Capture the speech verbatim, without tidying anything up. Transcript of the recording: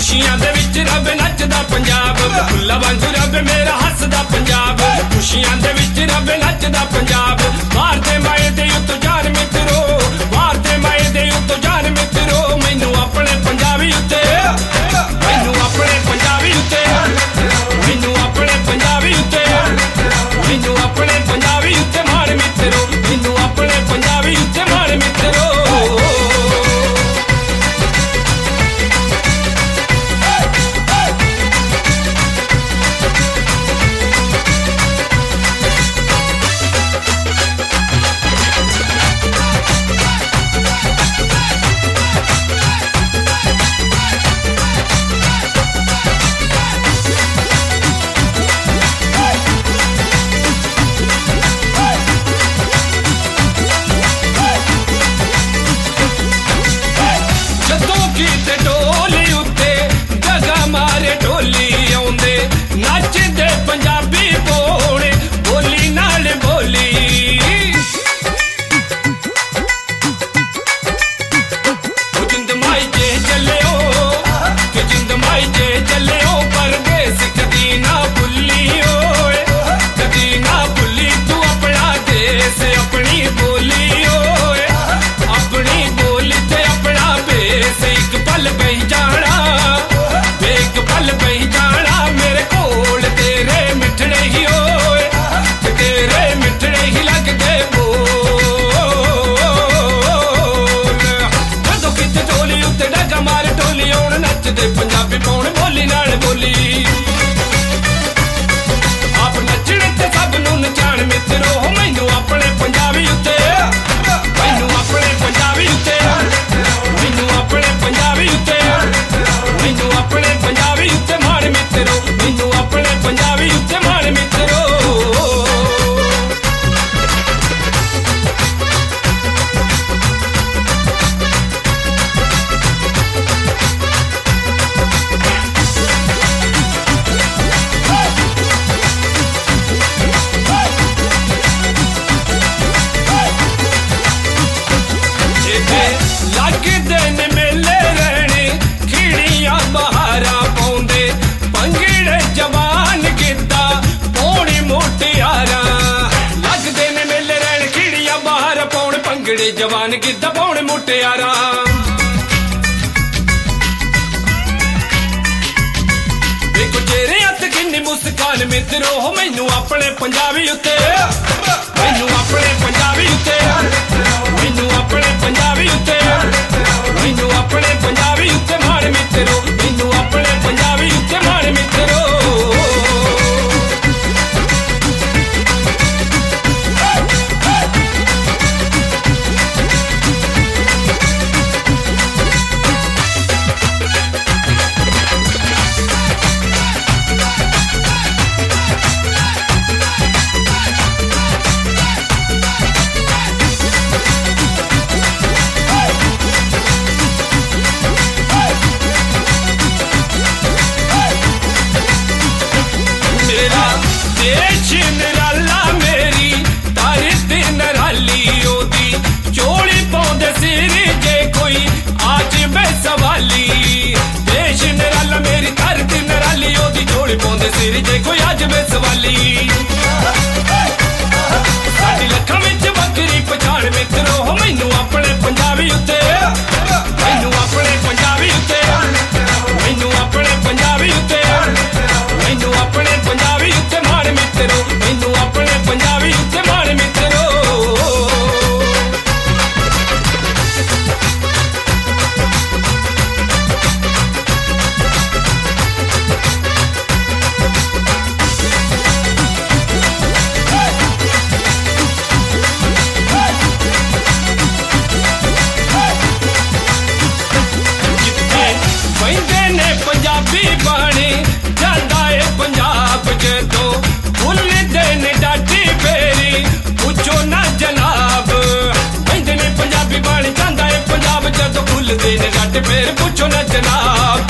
खुशियां दे विच रब नचदा पंजाब फुल्ला वांगू रब मेरा हसदा पंजाब खुशियां दे विच रब नचदा पंजाब बाहर ते माए दे उत्तो जान मित्रो बाहर ते माए दे उत्तो जान मित्रो मैनू अपने पंजाबी उत्ते मैनू अपने पंजाबी उत्ते मैनू अपने पंजाबी उत्ते मैनू अपने पंजाबी उत्ते मार मित्रो मैनू अपने पंजाबी उत्ते मार मित्रो पंजाबी पाउण बोली नाल बोली आप नचने ते सब नूं नचाण मित्रो मैनू अपने पंजाबी उत्ते मैनू अपने पंजाबी उत्ते मैनू अपने पंजाबी उत्ते मैनू अपने पंजाबी उत्ते मार मित्रो मैनू अपने पंजाबी उत्ते मार मित्रो लगदे ने मेले रहने खिड़ियां बहारा पाउंदे पंगड़े जवान गिद्दा पौड़ी मोटियारा लगदे ने मेले रहने खिड़ियां बहारा पाउण पंगड़े जवान गिद्दा पौड़ मोटियारा देखो चेहरे हथ किन्नी मुस्कान मित्रो मैनू अपने पंजाबी उत्ते मैनू अपने पंजाबी उत्ते मैनू अपने पंजाबी उत्ते मैनू अपने पंजाबी उत्ते मार मित्रो मैनू अपने पंजाबी उत्ते मार मित्रो निराला मेरी तारीफ नराली ओदी चोली पौंदे सिर जे कोई आज मैं सवाली देश निराला मेरी तारीफ नराली ओदी चोली पौंदे सिर जे कोई आज मैं सवाली साडी लखां विच बकरी पछाण मित्रो मैनू अपने पंजाबी उत्ते मैनू अपने पंजाबी उत्ते मैनू अपने पंजाबी उत्ते मैनू अपने पंजाबी उत्ते मार मित्रो मैनू अपने पंजाबी उत्ते मार मित्रो बंदे ने पंजाबी बाणी जांदा है पंजाब जदों भुल देने डाटी फेरी पूछो ना जनाब बंदे ने पंजाबी बाणी जांदा है पंजाब जदों भुल देने डाटी फेरी पूछो ना जनाब